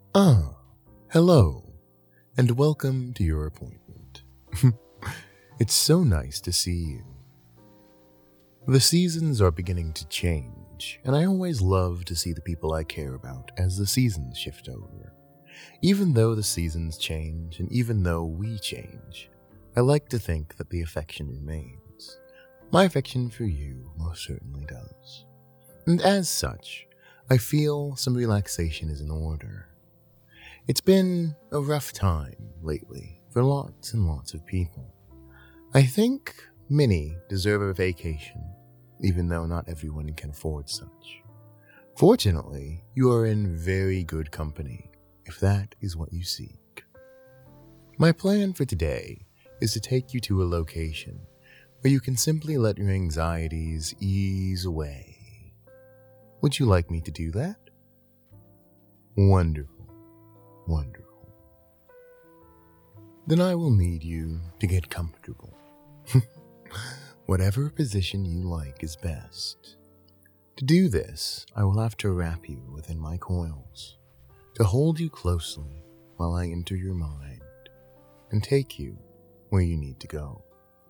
Ah, hello, and welcome to your appointment. It's so nice to see you. The seasons are beginning to change, and I always love to see the people I care about as the seasons shift over. Even though the seasons change, and even though we change, I like to think that the affection remains. My affection for you most certainly does. And as such, I feel some relaxation is in order. It's been a rough time lately for lots and lots of people. I think many deserve a vacation, even though not everyone can afford such. Fortunately, you are in very good company, if that is what you seek. My plan for today is to take you to a location where you can simply let your anxieties ease away. Would you like me to do that? Wonderful. Wonderful. Then I will need you to get comfortable. Whatever position you like is best. To do this, I will have to wrap you within my coils, to hold you closely while I enter your mind and take you where you need to go.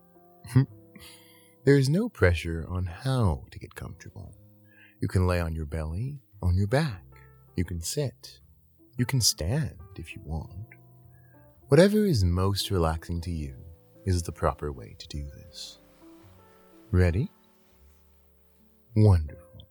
There is no pressure on how to get comfortable. You can lay on your belly, on your back. You can sit. You can stand if you want. Whatever is most relaxing to you is the proper way to do this. Ready? Wonderful.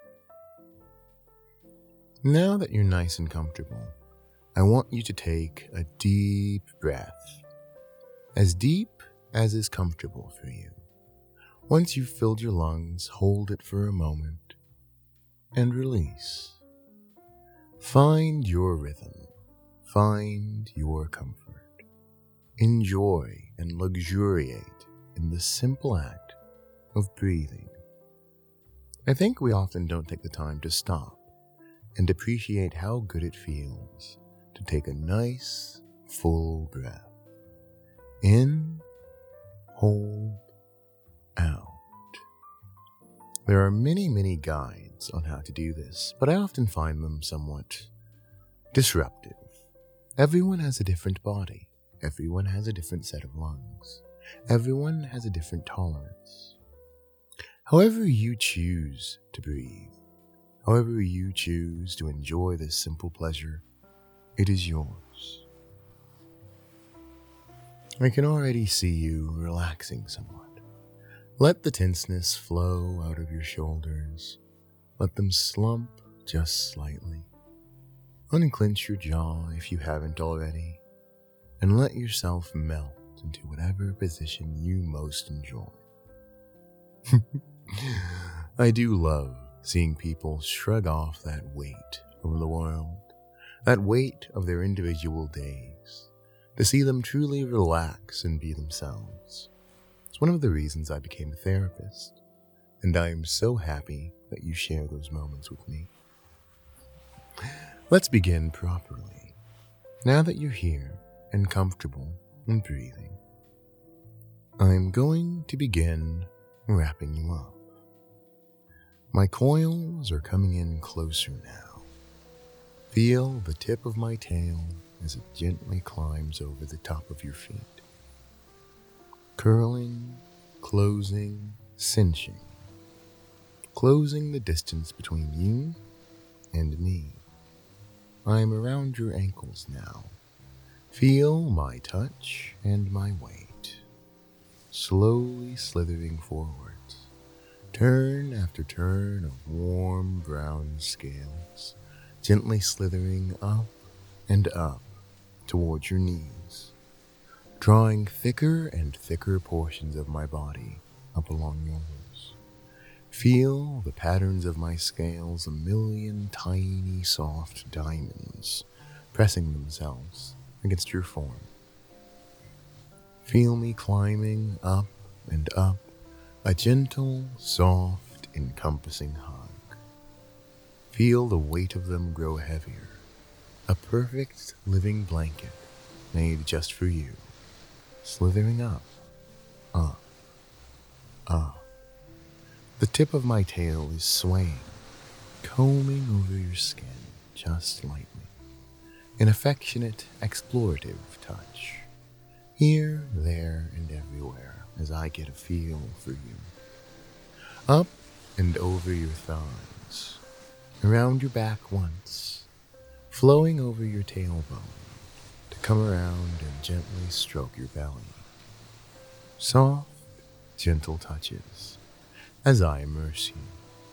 Now that you're nice and comfortable, I want you to take a deep breath, as deep as is comfortable for you. Once you've filled your lungs, hold it for a moment and release. Find your rhythm. Find your comfort. Enjoy and luxuriate in the simple act of breathing. I think we often don't take the time to stop and appreciate how good it feels to take a nice, full breath. In, hold, out. There are many guides on how to do this, but I often find them somewhat disruptive. Everyone has a different body. Everyone has a different set of lungs. Everyone has a different tolerance. However you choose to breathe, however you choose to enjoy this simple pleasure, it is yours. I can already see you relaxing somewhat. Let the tenseness flow out of your shoulders. Let them slump just slightly. Unclench your jaw if you haven't already, and let yourself melt into whatever position you most enjoy. I do love seeing people shrug off that weight over the world, that weight of their individual days, to see them truly relax and be themselves. It's one of the reasons I became a therapist, and I am so happy that you share those moments with me. Let's begin properly. Now that you're here and comfortable and breathing, I'm going to begin wrapping you up. My coils are coming in closer now. Feel the tip of my tail as it gently climbs over the top of your feet. Curling, closing, cinching. Closing the distance between you and me. I am around your ankles now. Feel my touch and my weight. Slowly slithering forwards. Turn after turn of warm brown scales, gently slithering up and up towards your knees, drawing thicker and thicker portions of my body up along yours. Feel the patterns of my scales, a million tiny soft diamonds pressing themselves against your form. Feel me climbing up and up, a gentle, soft, encompassing hug. Feel the weight of them grow heavier, a perfect living blanket made just for you, slithering up, up, up. The tip of my tail is swaying, combing over your skin just lightly. an affectionate, explorative touch, here, there, and everywhere, as I get a feel for you. Up and over your thighs, around your back once, flowing over your tailbone, to come around and gently stroke your belly. Soft, gentle touches, as I immerse you.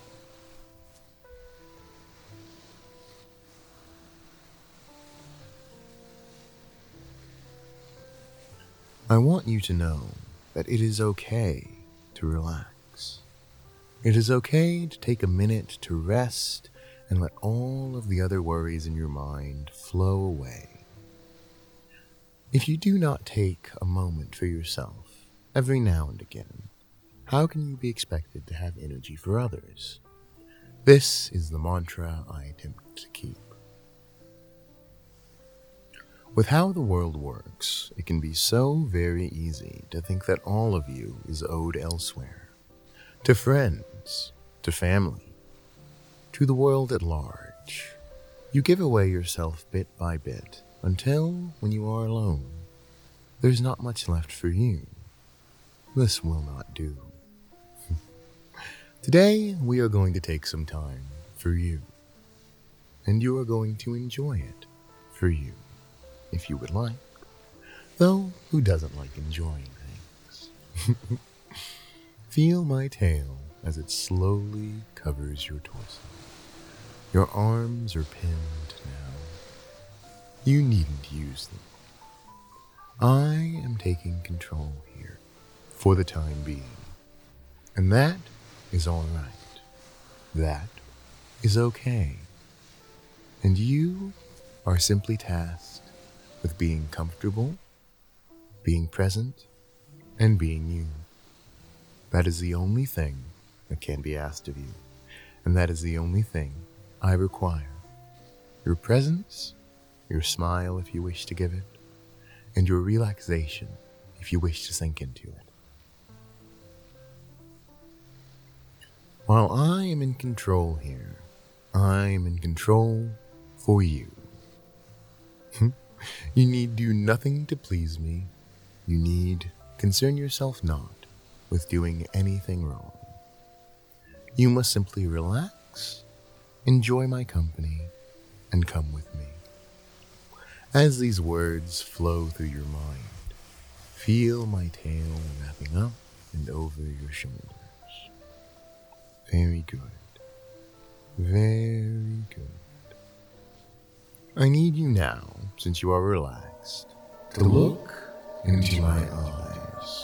I want you to know that it is okay to relax. It is okay to take a minute to rest and let all of the other worries in your mind flow away. If you do not take a moment for yourself every now and again, how can you be expected to have energy for others? This is the mantra I attempt to keep. With how the world works, it can be so very easy to think that all of you is owed elsewhere. To friends, to family, to the world at large. You give away yourself bit by bit until, when you are alone, there's not much left for you. This will not do. Today, we are going to take some time for you, and you are going to enjoy it for you. If you would like, though who doesn't like enjoying things? Feel my tail as it slowly covers your torso. Your arms are pinned now. You needn't use them. I am taking control here for the time being, and that is all right. That is okay. And you are simply tasked with being comfortable, being present, and being you. That is the only thing that can be asked of you, and that is the only thing I require. Your presence, your smile if you wish to give it, and your relaxation if you wish to sink into it. While I am in control here, I am in control for you. You need do nothing to please me. You need concern yourself not with doing anything wrong. You must simply relax, enjoy my company, and come with me. As these words flow through your mind, feel my tail wrapping up and over your shoulders. Very good. Very good. I need you now, since you are relaxed, to look into my eyes.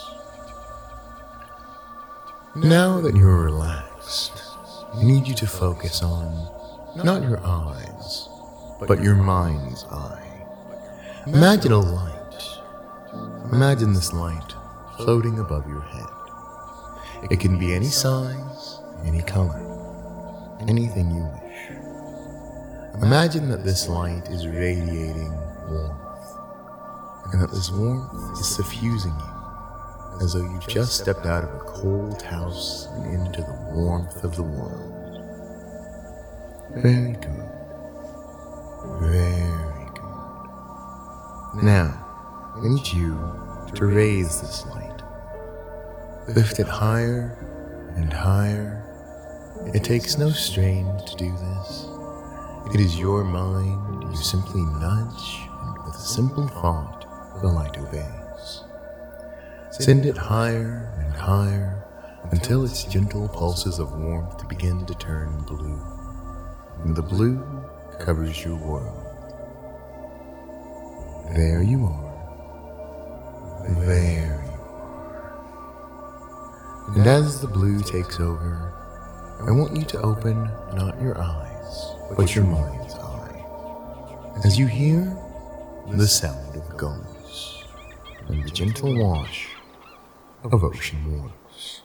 Now that you're relaxed, I need you to focus on not your eyes, but your mind's eye. Imagine a light. Imagine this light floating above your head. It can be any size, any color, anything you wish. Imagine that this light is radiating warmth, and that this warmth is suffusing you, as though you've just stepped out of a cold house and into the warmth of the world. Very good. Very good. Now, I need you to raise this light. Lift it higher and higher. It takes no strain to do this. It is your mind. You simply nudge, and with a simple thought, the light obeys. Send it higher and higher until its gentle pulses of warmth begin to turn blue, and the blue covers your world. There you are. There you are. And as the blue takes over, I want you to open not your eyes, but your mind's eye, as you hear the sound of gulls and the gentle wash of ocean waters.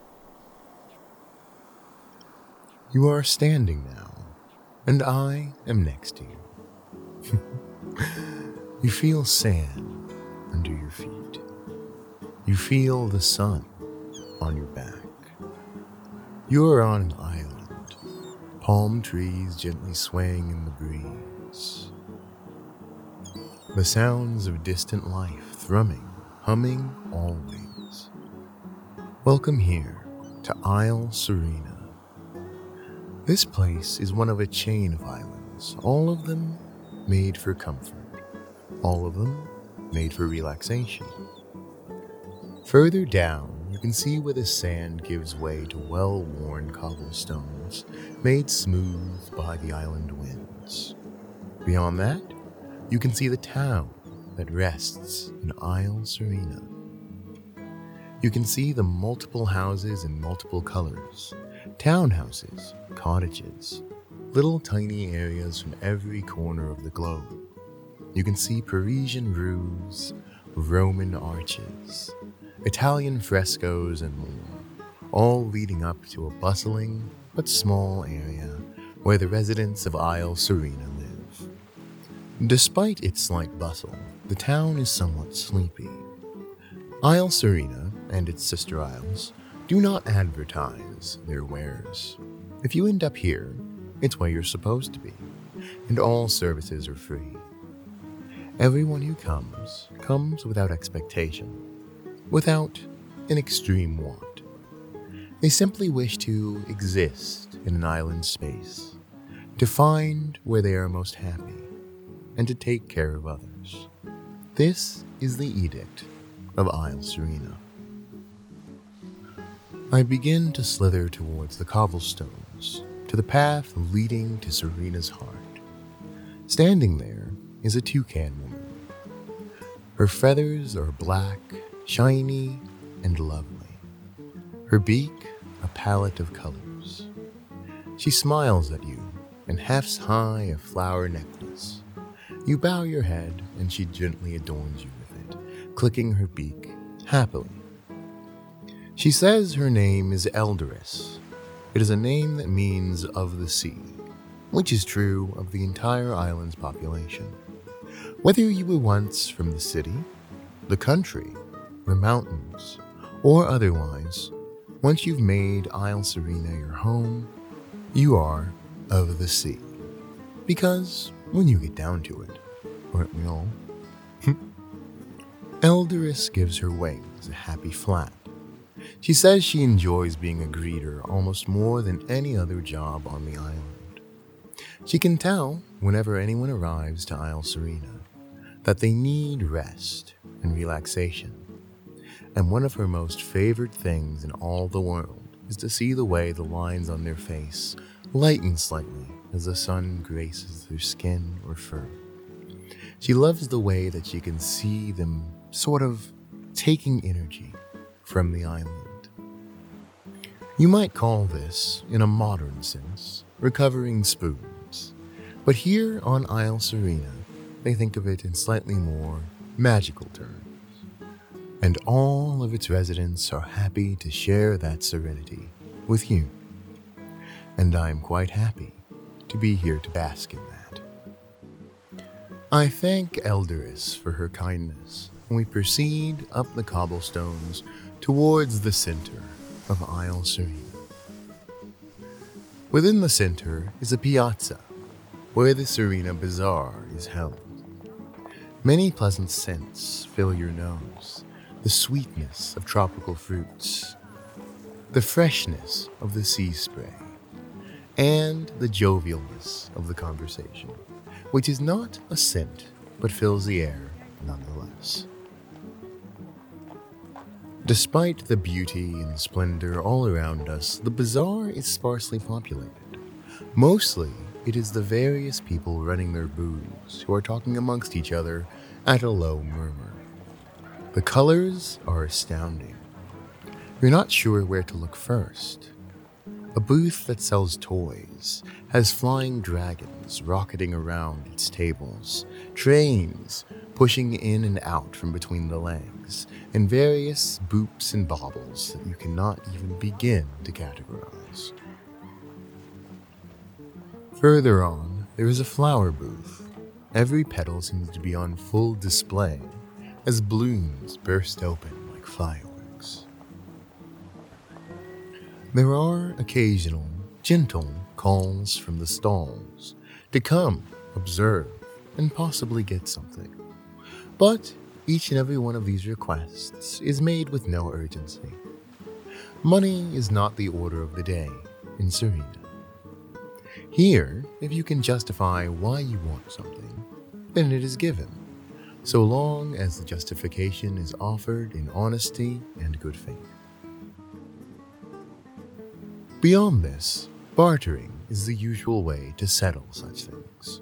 You are standing now, and I am next to you. You feel sand under your feet. You feel the sun on your back. You are on an island, palm trees gently swaying in the breeze. the sounds of distant life thrumming, humming always. Welcome here to Isle Serena. This place is one of a chain of islands, all of them made for comfort, all of them made for relaxation. Further down, you can see where the sand gives way to well-worn cobblestones made smooth by the island winds. Beyond that, you can see the town that rests in Isle Serena. You can see the multiple houses in multiple colors, townhouses, cottages, little tiny areas from every corner of the globe. You can see Parisian roofs, Roman arches, Italian frescoes, and more, all leading up to a bustling but small area where the residents of Isle Serena live. Despite its slight bustle, the town is somewhat sleepy. Isle Serena and its sister isles do not advertise their wares. If you end up here, it's where you're supposed to be, and all services are free. Everyone who comes without expectation, without an extreme want. They simply wish to exist in an island space, to find where they are most happy, and to take care of others. This is the edict of Isle Serena. I begin to slither towards the cobblestones, to the path leading to Serena's heart. Standing there is a toucan woman. Her feathers are black, shiny, and lovely. Her beak, a palette of colors. She smiles at you and hefts high a flower necklace. You bow your head and she gently adorns you with it, clicking her beak happily. She says her name is Eldoris. It is a name that means of the sea, which is true of the entire island's population. Whether you were once from the city, the country, the mountains, or otherwise, once you've made Isle Serena your home, you are of the sea. Because when you get down to it, aren't we all? Eldoris gives her wings a happy flap. She says she enjoys being a greeter almost more than any other job on the island. She can tell, whenever anyone arrives to Isle Serena, that they need rest and relaxation. And one of her most favorite things in all the world is to see the way the lines on their face lighten slightly as the sun graces their skin or fur. She loves the way that she can see them sort of taking energy from the island. You might call this, in a modern sense, recovering spoons. But here on Isle Serena, they think of it in slightly more magical terms. And all of its residents are happy to share that serenity with you. And I'm quite happy to be here to bask in that. I thank Eldoris for her kindness, and we proceed up the cobblestones towards the center of Isle Serena. Within the center is a piazza, where the Serena Bazaar is held. Many pleasant scents fill your nose, the sweetness of tropical fruits, the freshness of the sea spray, and the jovialness of the conversation, which is not a scent, but fills the air nonetheless. Despite the beauty and splendor all around us, the bazaar is sparsely populated. Mostly, it is the various people running their booths who are talking amongst each other at a low murmur. The colors are astounding. You're not sure where to look first. A booth that sells toys has flying dragons rocketing around its tables, trains pushing in and out from between the legs, and various boops and baubles that you cannot even begin to categorize. Further on, there is a flower booth. Every petal seems to be on full display as blooms burst open like fireworks. There are occasional, gentle calls from the stalls to come, observe, and possibly get something. But each and every one of these requests is made with no urgency. Money is not the order of the day in Serena. Here, if you can justify why you want something, then it is given, so long as the justification is offered in honesty and good faith. Beyond this, bartering is the usual way to settle such things.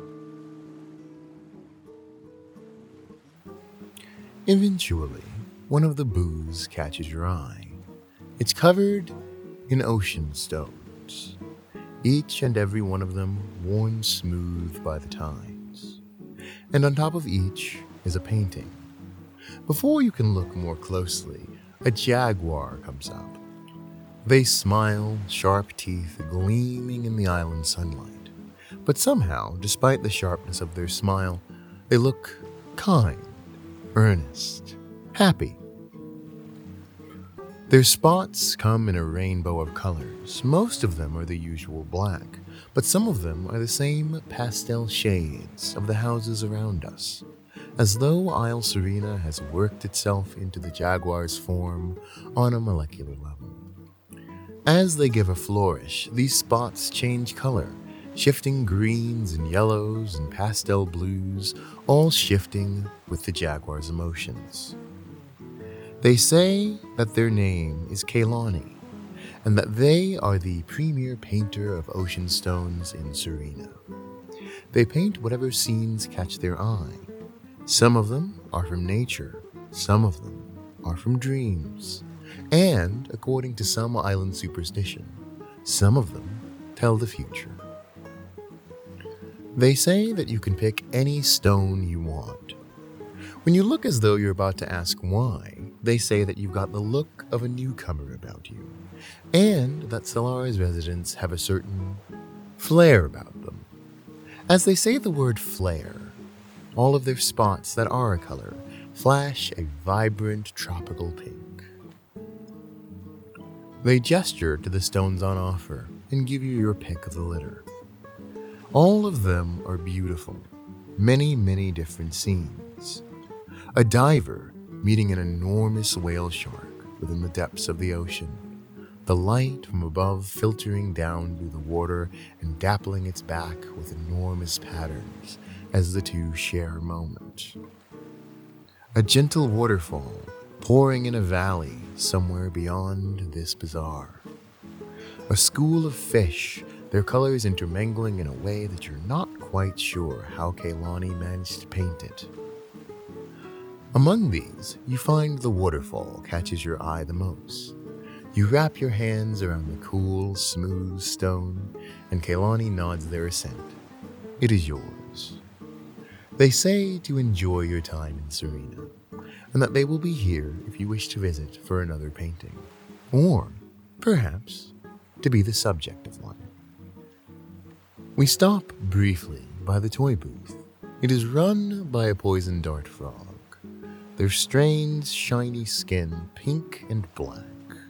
Eventually, one of the booths catches your eye. It's covered in ocean stones, each and every one of them worn smooth by the tides. And on top of each is a painting. Before you can look more closely, a jaguar comes up. They smile, sharp teeth gleaming in the island sunlight. But somehow, despite the sharpness of their smile, they look kind, earnest, happy. Their spots come in a rainbow of colors. Most of them are the usual black, but some of them are the same pastel shades of the houses around us, as though Isle Serena has worked itself into the jaguar's form on a molecular level. As they give a flourish, these spots change color, shifting greens and yellows and pastel blues, all shifting with the jaguar's emotions. They say that their name is Kehlani, and that they are the premier painter of ocean stones in Serena. They paint whatever scenes catch their eye. Some of them are from nature, some of them are from dreams, and, according to some island superstition, some of them tell the future. They say that you can pick any stone you want. When you look as though you're about to ask why, they say that you've got the look of a newcomer about you, and that Solar's residents have a certain flair about them. As they say the word flair, all of their spots that are a color flash a vibrant tropical pink. They gesture to the stones on offer and give you your pick of the litter. All of them are beautiful, many, many different scenes. A diver meeting an enormous whale shark within the depths of the ocean, the light from above filtering down through the water and dappling its back with enormous patterns as the two share a moment. A gentle waterfall pouring in a valley somewhere beyond this bazaar. A school of fish, their colors intermingling in a way that you're not quite sure how Kehlani managed to paint it. Among these, you find the waterfall catches your eye the most. You wrap your hands around the cool, smooth stone, and Kehlani nods their assent. It is yours. They say to enjoy your time in Serena, and that they will be here if you wish to visit for another painting, or, perhaps, to be the subject of one. We stop briefly by the toy booth. It is run by a poison dart frog, their strange, shiny skin pink and black.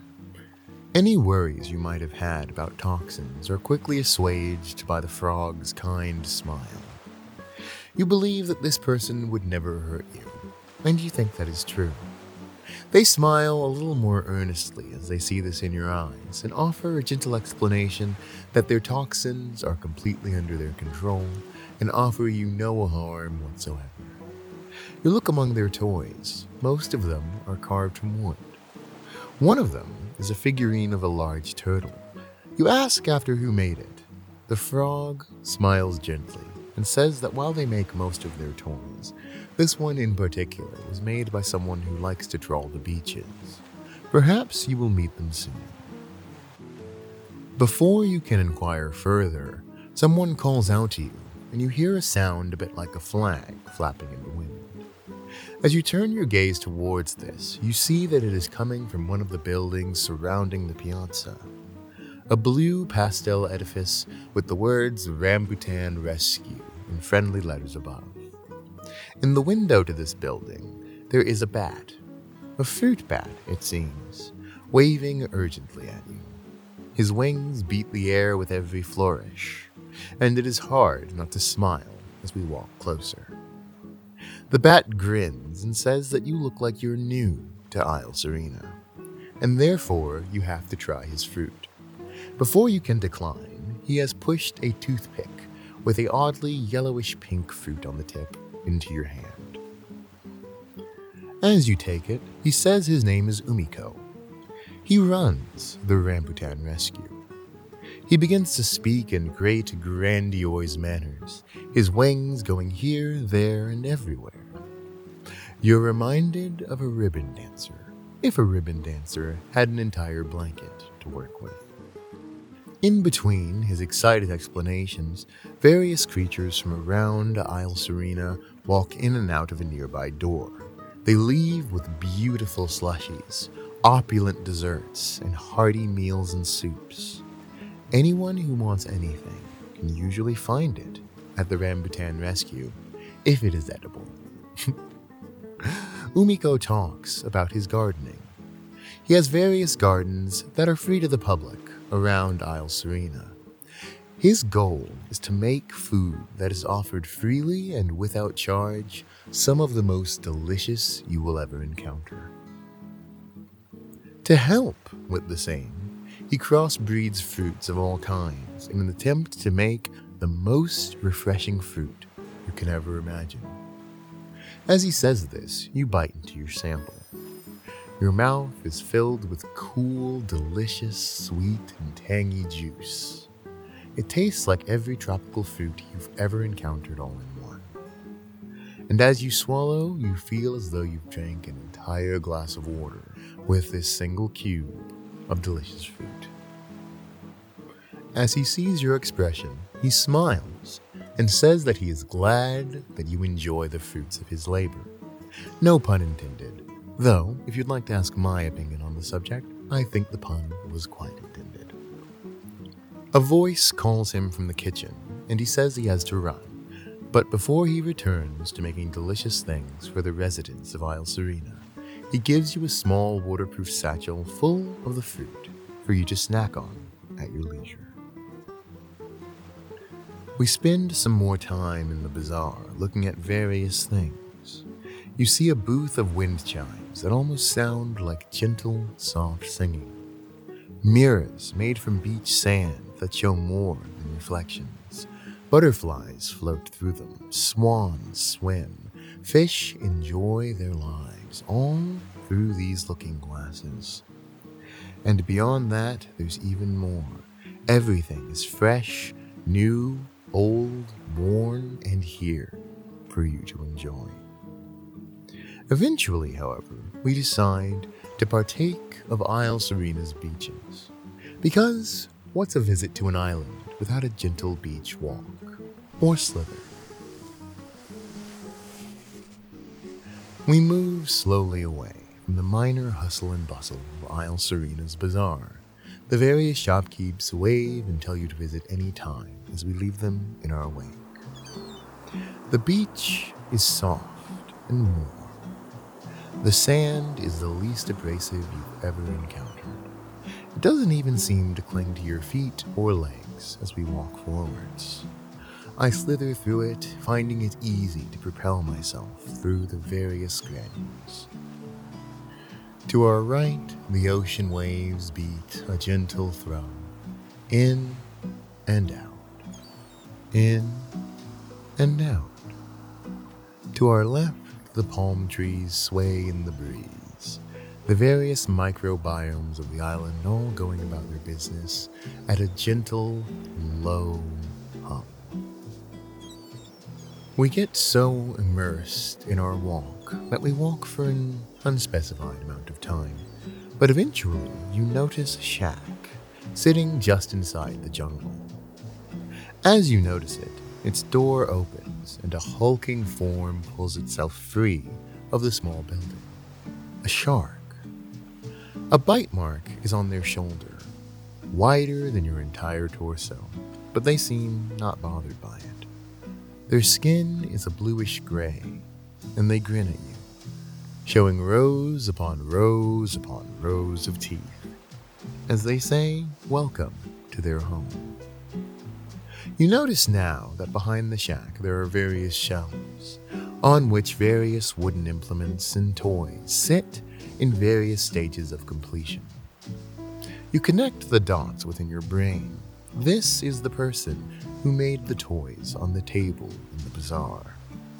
Any worries you might have had about toxins are quickly assuaged by the frog's kind smile. You believe that this person would never hurt you, and you think that is true. They smile a little more earnestly as they see this in your eyes and offer a gentle explanation that their toxins are completely under their control and offer you no harm whatsoever. You look among their toys. Most of them are carved from wood. One of them is a figurine of a large turtle. You ask after who made it. The frog smiles gently and says that while they make most of their toys, this one in particular was made by someone who likes to trawl the beaches. Perhaps you will meet them soon. Before you can inquire further, someone calls out to you, and you hear a sound a bit like a flag flapping in the wind. As you turn your gaze towards this, you see that it is coming from one of the buildings surrounding the piazza. A blue pastel edifice with the words Rambutan Rescue in friendly letters above. In the window to this building, there is a bat, a fruit bat, it seems, waving urgently at you. His wings beat the air with every flourish, and it is hard not to smile as we walk closer. The bat grins and says that you look like you're new to Isle Serena, and therefore you have to try his fruit. Before you can decline, he has pushed a toothpick with a oddly yellowish pink fruit on the tip into your hand. As you take it, he says his name is Umiko. He runs the Rambutan Rescue. He begins to speak in great grandiose manners, his wings going here, there, and everywhere. You're reminded of a ribbon dancer, if a ribbon dancer had an entire blanket to work with. In between his excited explanations, various creatures from around Isle Serena walk in and out of a nearby door. They leave with beautiful slushies, opulent desserts, and hearty meals and soups. Anyone who wants anything can usually find it at the Rambutan Rescue, if it is edible. Umiko talks about his gardening. He has various gardens that are free to the public around Isle Serena. His goal is to make food that is offered freely and without charge some of the most delicious you will ever encounter. To help with the same, he crossbreeds fruits of all kinds in an attempt to make the most refreshing fruit you can ever imagine. As he says this, you bite into your sample. Your mouth is filled with cool, delicious, sweet, and tangy juice. It tastes like every tropical fruit you've ever encountered all in one. And as you swallow, you feel as though you've drank an entire glass of water with this single cube of delicious fruit. As he sees your expression, he smiles and says that he is glad that you enjoy the fruits of his labor. No pun intended, though if you'd like to ask my opinion on the subject, I think the pun was quite intended. A voice calls him from the kitchen, and he says he has to run, but before he returns to making delicious things for the residents of Isle Serena, he gives you a small waterproof satchel full of the fruit for you to snack on at your leisure. We spend some more time in the bazaar looking at various things. You see a booth of wind chimes that almost sound like gentle, soft singing. Mirrors made from beach sand that show more than reflections. Butterflies float through them, swans swim, fish enjoy their lives, all through these looking glasses. And beyond that, there's even more. Everything is fresh, new, old, worn, and here for you to enjoy. Eventually, however, we decide to partake of Isle Serena's beaches. Because what's a visit to an island without a gentle beach walk or slither? We move slowly away from the minor hustle and bustle of Isle Serena's bazaar. The various shopkeepers wave and tell you to visit any time as we leave them in our wake. The beach is soft and warm. The sand is the least abrasive you've ever encountered. It doesn't even seem to cling to your feet or legs as we walk forwards. I slither through it, finding it easy to propel myself through the various granules. To our right, the ocean waves beat a gentle thrum, in and out, in and out. To our left, the palm trees sway in the breeze, the various microbiomes of the island all going about their business at a gentle, low hum. We get so immersed in our walk that we walk for an unspecified amount of time, but eventually you notice a shack sitting just inside the jungle. As you notice it, its door opens and a hulking form pulls itself free of the small building. A shark. A bite mark is on their shoulder, wider than your entire torso, but they seem not bothered by it. Their skin is a bluish gray, and they grin at you, showing rows upon rows upon rows of teeth, as they say, welcome to their home. You notice now that behind the shack there are various shelves, on which various wooden implements and toys sit in various stages of completion. You connect the dots within your brain. This is the person who made the toys on the table in the bazaar.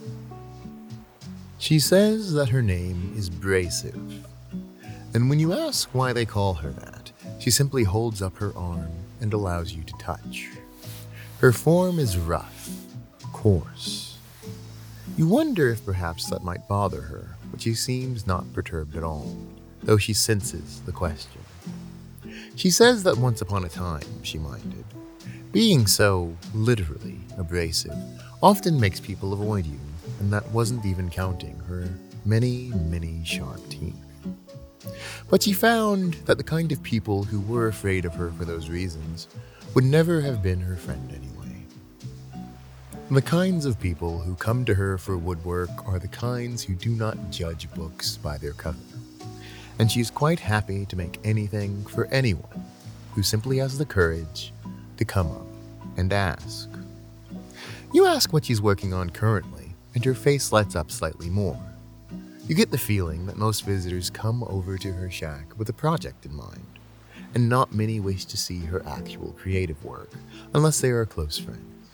She says that her name is Brasive, and when you ask why they call her that, she simply holds up her arm and allows you to touch. Her form is rough, coarse. You wonder if perhaps that might bother her, but she seems not perturbed at all, though she senses the question. She says that once upon a time she minded. Being so, literally, abrasive often makes people avoid you, and that wasn't even counting her many, many sharp teeth. But she found that the kind of people who were afraid of her for those reasons would never have been her friend anyway. The kinds of people who come to her for woodwork are the kinds who do not judge books by their cover, and she's quite happy to make anything for anyone who simply has the courage to come up and ask. You ask what she's working on currently, and her face lights up slightly more. You get the feeling that most visitors come over to her shack with a project in mind, and not many wish to see her actual creative work unless they are close friends.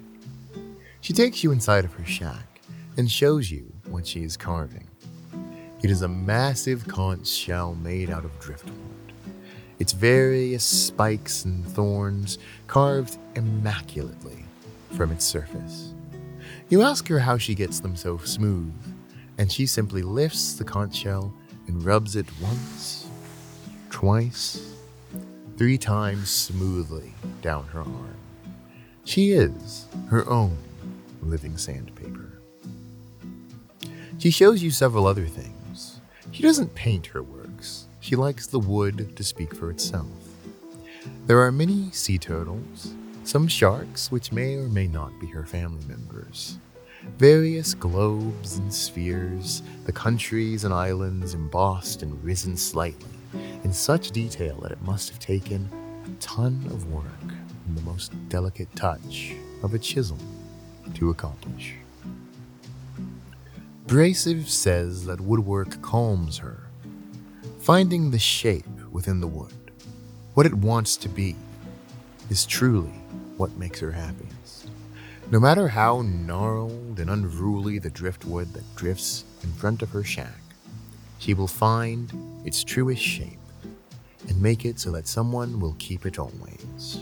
She takes you inside of her shack and shows you what she is carving. It is a massive conch shell made out of driftwood. Its various spikes and thorns carved immaculately from its surface. You ask her how she gets them so smooth, and she simply lifts the conch shell and rubs it once, twice, 3 times smoothly down her arm. She is her own living sandpaper. She shows you several other things. She doesn't paint her works. She likes the wood to speak for itself. There are many sea turtles, some sharks which may or may not be her family members, various globes and spheres, the countries and islands embossed and risen slightly, in such detail that it must have taken a ton of work and the most delicate touch of a chisel to accomplish. Brasive says that woodwork calms her. Finding the shape within the wood, what it wants to be, is truly what makes her happiest. No matter how gnarled and unruly the driftwood that drifts in front of her shack, she will find its truest shape and make it so that someone will keep it always.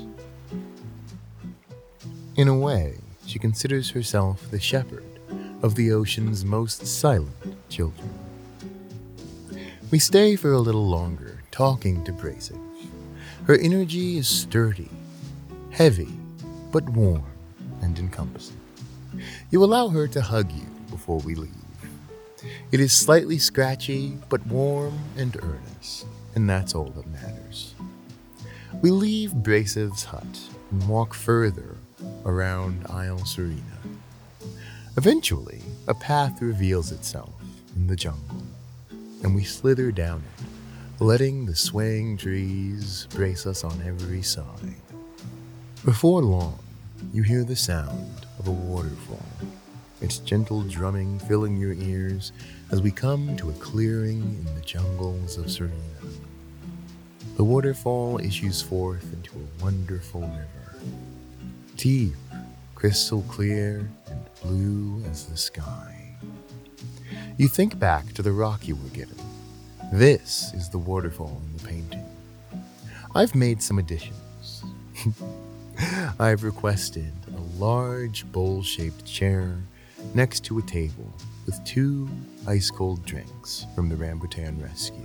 In a way, she considers herself the shepherd of the ocean's most silent children. We stay for a little longer, talking to Brasive. Her energy is sturdy, heavy, but warm and encompassing. You allow her to hug you before we leave. It is slightly scratchy, but warm and earnest, and that's all that matters. We leave Brasive's hut and walk further around Isle Serena. Eventually, a path reveals itself in the jungle, and we slither down it, letting the swaying trees brace us on every side. Before long, you hear the sound of a waterfall, its gentle drumming filling your ears as we come to a clearing in the jungles of Serena. The waterfall issues forth into a wonderful river, deep, crystal clear, and blue as the sky. You think back to the rock you were given. This is the waterfall in the painting. I've made some additions. I've requested a large bowl-shaped chair next to a table with 2 ice-cold drinks from the Rambutan Rescue.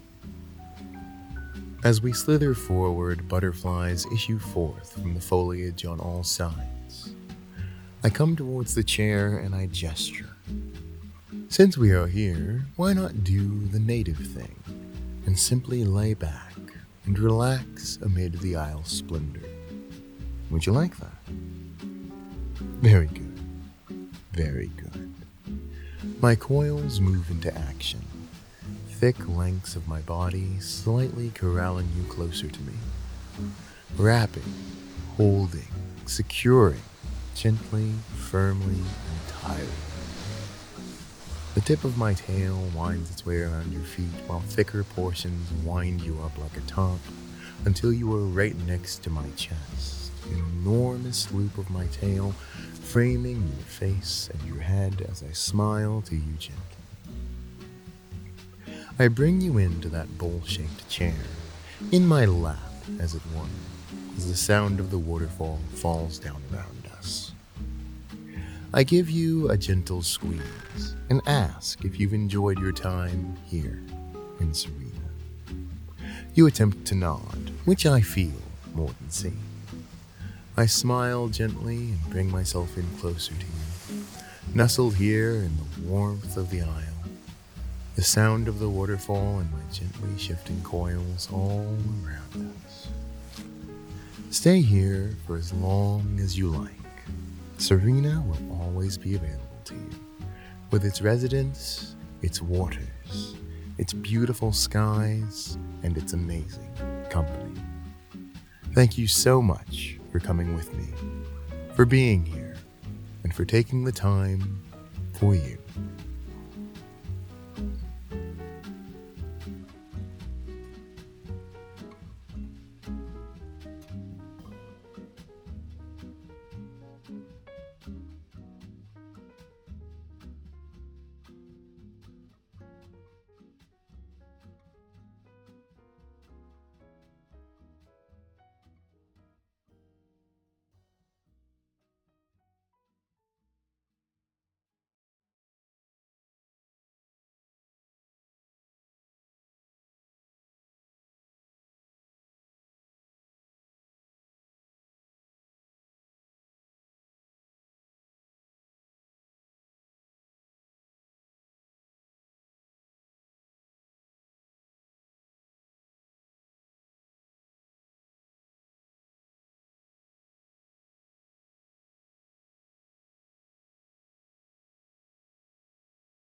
As we slither forward, butterflies issue forth from the foliage on all sides. I come towards the chair and I gesture. Since we are here, why not do the native thing and simply lay back and relax amid the isle's splendor? Would you like that? Very good. Very good. My coils move into action, thick lengths of my body slightly corralling you closer to me, wrapping, holding, securing, gently, firmly, and tirelessly. tip of my tail winds its way around your feet, while thicker portions wind you up like a top, until you are right next to my chest, an enormous loop of my tail framing your face and your head as I smile to you gently. I bring you into that bowl-shaped chair, in my lap, as it were, as the sound of the waterfall falls down around us. I give you a gentle squeeze and ask if you've enjoyed your time here in Serena. You attempt to nod, which I feel more than see. I smile gently and bring myself in closer to you, nestled here in the warmth of the aisle, the sound of the waterfall and my gently shifting coils all around us. Stay here for as long as you like. Serena will always be available to you, with its residents, its waters, its beautiful skies, and its amazing company. Thank you so much for coming with me, for being here, and for taking the time for you.